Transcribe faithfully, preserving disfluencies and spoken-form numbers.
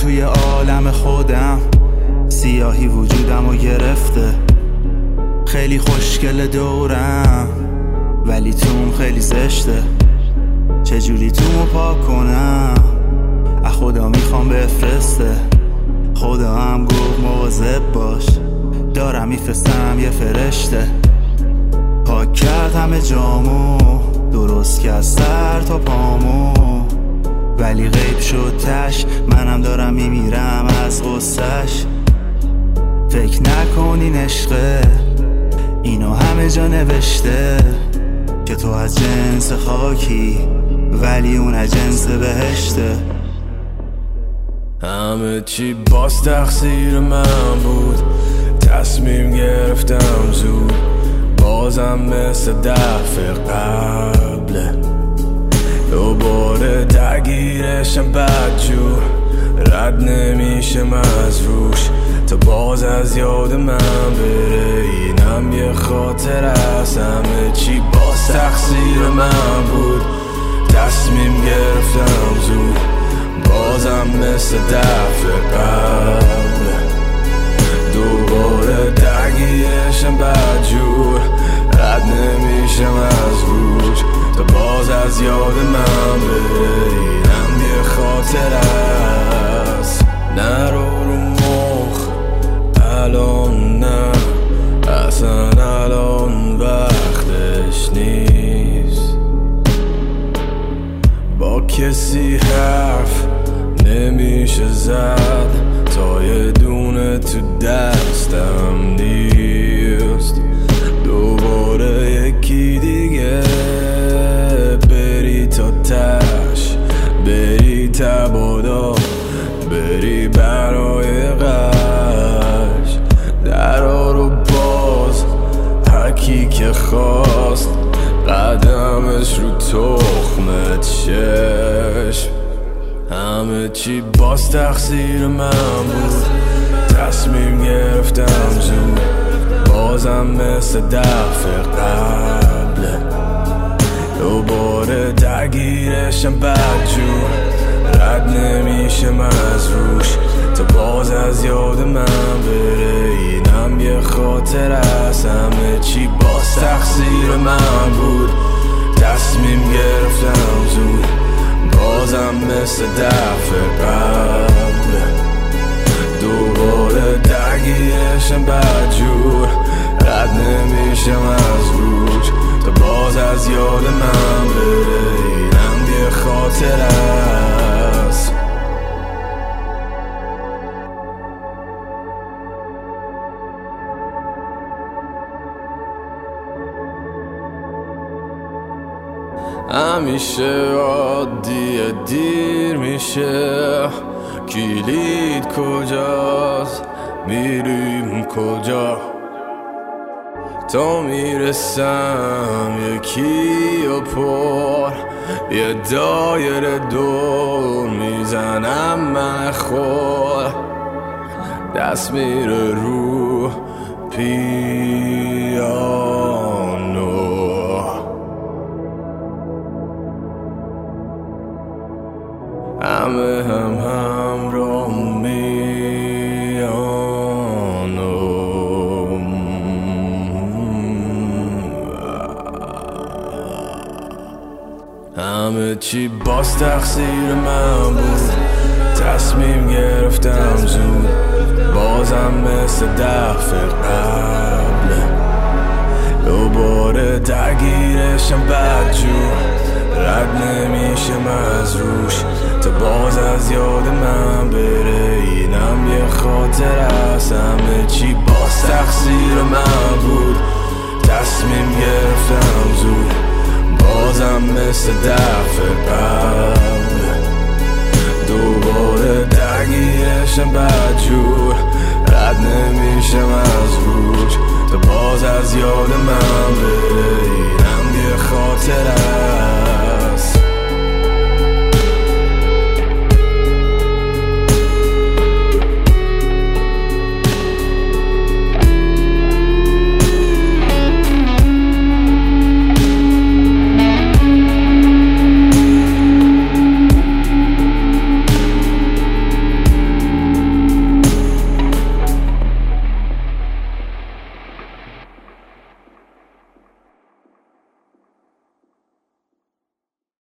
توی عالم خودم، سیاهی وجودم رو گرفته. خیلی خوشگل دورم ولی توم خیلی زشته. چجوری تومو پاک کنم؟ از خدا میخوام بفرسته. خدا هم گفت مواظب باش، دارم میفرستم یه فرشته. پاک کرد همه جامو، درست کرد سر تا پامو، ولی غیب شد تش. منم دارم میمیرم از غصه‌ش. فکر نکنین عشقه اینو همه جا نوشته که تو از جنس خاکی ولی اون از جنس بهشته. همه چی باز تقصیر من بود، تصمیم گرفتم زود. بازم مثل دفعه قبله، دوباره درگیرشم بدجور. رد نمیشم از روش تا باز از یاد من بره. اینم یه خاطر از همه چی باز تقصیر من بود، تصمیم گرفتم زود. بازم مثل دفعه قبله، دوباره درگیرشم بدجور. رد نمیشم از روش تا باز از یاد من بره. اینم یه خاطر است، نرو رو مخ الان، نه اصلا الان وقتش نیست. با کسی حرف نمیشه زد تا یه دونه تو دستم نیست. دوباره یکی دیگه بری تا تش، بری تبادا، بری برای قش. درا رو باز هرکی که خواست، قدمش رو تخمت چشم. همه چی باز تقصیر من بود، تصمیم گرفتم زود. بازم مثل دفعه قبله، دوباره درگیرشم بدجور. رد نمیشم از روش تا باز از یاد من بره. اینم یه خاطر از همه چی باز تقصیر من بود، تصمیم گرفتم زود. بازم مثل دفعه قبله، دوباره درگیرشم بدجور. رد نمیشم از روش تا باز از یاد من بره. اینم یه خاطر است. همیشه عادیه، دیر میشه. کلید کجاست؟ میریم کجا؟ تا میرسم یکی و پر، یه دایره دور میزنم من خور. دست میره رو پیانو، همه هم همراه میانم. همه چی باز تقصیر من بود، تصمیم گرفتم زود. بازم مثل دفعه قبله، دوباره درگیرشم بدجور. رد نمیشم از روش تا باز از یاد من بره. اینم یه خاطر از همه چی باز تقصیر من بود، تصمیم گرفتم زود. بازم مثل دفعه قبله، دوباره درگیرشم بدجور. رد نمیشم از روش تا باز از یاد من بره. اینم یه خاطر است.